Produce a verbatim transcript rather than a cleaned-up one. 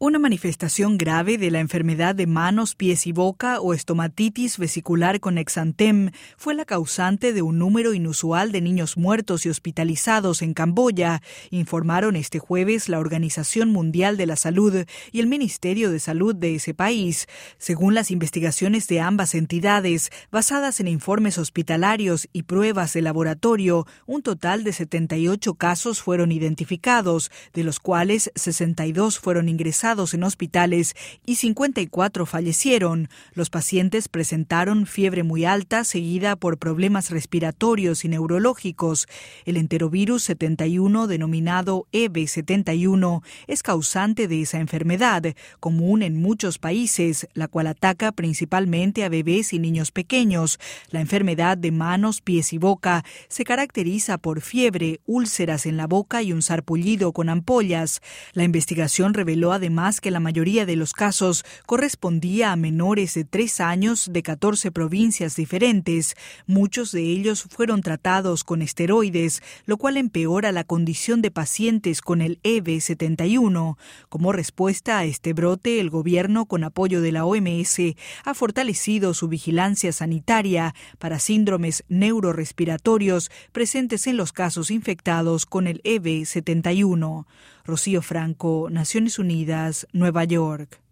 Una manifestación grave de la enfermedad de manos, pies y boca o estomatitis vesicular con exantem fue la causante de un número inusual de niños muertos y hospitalizados en Camboya, informaron este jueves la Organización Mundial de la Salud y el Ministerio de Salud de ese país. Según las investigaciones de ambas entidades, basadas en informes hospitalarios y pruebas de laboratorio, un total de setenta y ocho casos fueron identificados, de los cuales sesenta y dos fueron ingresados en hospitales y cincuenta y cuatro fallecieron. Los pacientes presentaron fiebre muy alta seguida por problemas respiratorios y neurológicos. El enterovirus setenta y uno, denominado E B setenta y uno, es causante de esa enfermedad, común en muchos países, la cual ataca principalmente a bebés y niños pequeños. La enfermedad de manos, pies y boca se caracteriza por fiebre, úlceras en la boca y un sarpullido con ampollas. La investigación reveló además que la mayoría de los casos correspondía a menores de tres años de catorce provincias diferentes. Muchos de ellos fueron tratados con esteroides, lo cual empeora la condición de pacientes con el E B setenta y uno. Como respuesta a este brote, el gobierno, con apoyo de la O M S, ha fortalecido su vigilancia sanitaria para síndromes neurorespiratorios presentes en los casos infectados con el E B setenta y uno. Rocío Franco, Naciones Unidas, Nueva York.